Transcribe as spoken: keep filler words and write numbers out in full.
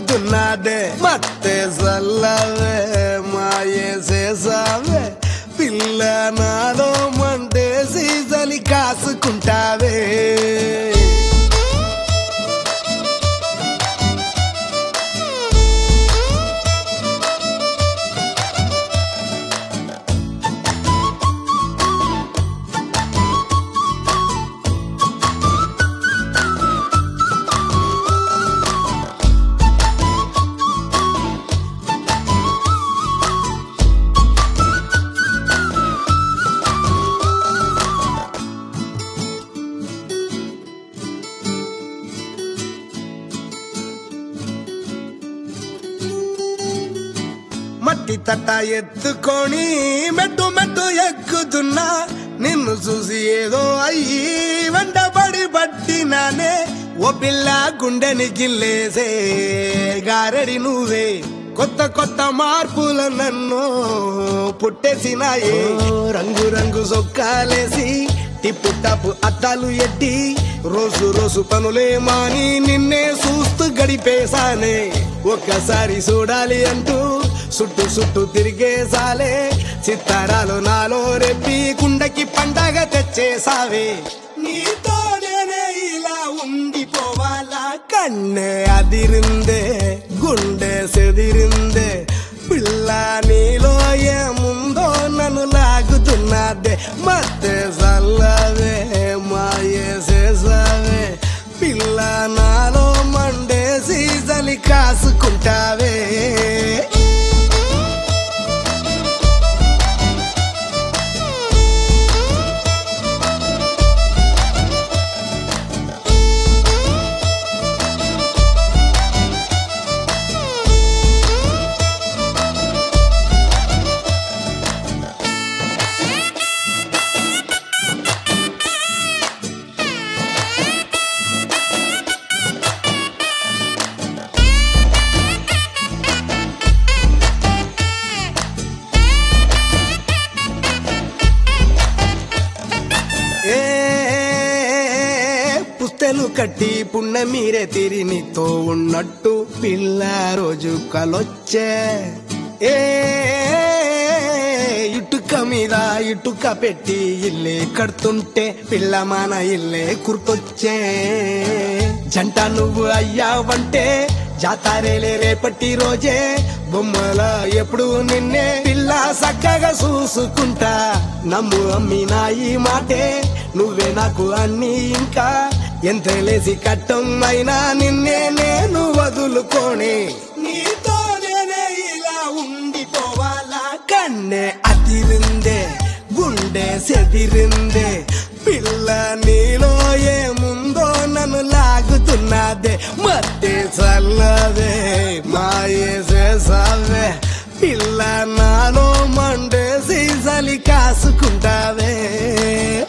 లాగుతున్నదే మత్తే సల్లవే మాయే చేసావే పిల్ల నాలో మంటేసి చలి కాసుకుంటావే మట్టి తట్ట ఎత్తుకొని మెట్టు మెట్టు ఎక్కుతున్నా నిన్ను చూసి ఏదో అయ్యి వెంటబడి పట్టినానే ఓ పిల్ల గుండెని గిల్లేసే గారడి నువ్వే కొత్త కొత్త మార్పుల నన్ను పుట్టేసినాయే రంగు రంగు సొక్కాలేసి టిప్పు టప్పు అద్దాలు ఎట్టి రోజు రోజు పనులే మాని నిన్నే చూస్తూ గడిపేశానే ఒక్కసారి చూడాలి అంటూ చుట్టు చుట్టూ తిరిగేసాలే చిత్తారాలు నాలో రెప్పి కుండకి పండగ తెచ్చేసావే నీతో నేనే ఇలా ఉండిపోవాలా కన్నే అదిరిందే గుండె సెదిరిందే పిల్ల నీలో ఏముందో నన్ను లాగుతున్నదే మత్తే సల్లవే మాయే చేసావే పిల్ల నాలో మండేసి చలి కాసుకుంటావే పుస్తెలు కట్టి పున్న మీరే తిరి నీతో ఉన్నట్టు పిల్ల రోజు కలొచ్చే ఏ ఇటుక మీద ఇటుక పెట్టి ఇల్లే కడుతుంటే పిల్ల మన ఇల్లే కుర్తొచ్చే జంట నువ్వు అయ్యావంటే జాతారేలే రేపటి రోజే బొమ్మల ఎప్పుడు నిన్నే పిల్ల చక్కగా చూసుకుంటా నమ్ము అమ్మి నా ఈ మాటే నువ్వే నాకు అన్ని ఇంకా ఎంత లేసి కట్టం అయినా నిన్నే నేను వదులుకోనే నీతో నేనే ఇలా ఉండిపోవాలా కన్నే అదిరిందే గుండె సెదిరిందే పిల్ల నీలో ఏముందో నన్ను లాగుతున్నదే మత్తే చల్లవే మాయే చేసావే పిల్ల నాలో మండేసి చలి కాసుకుంటావే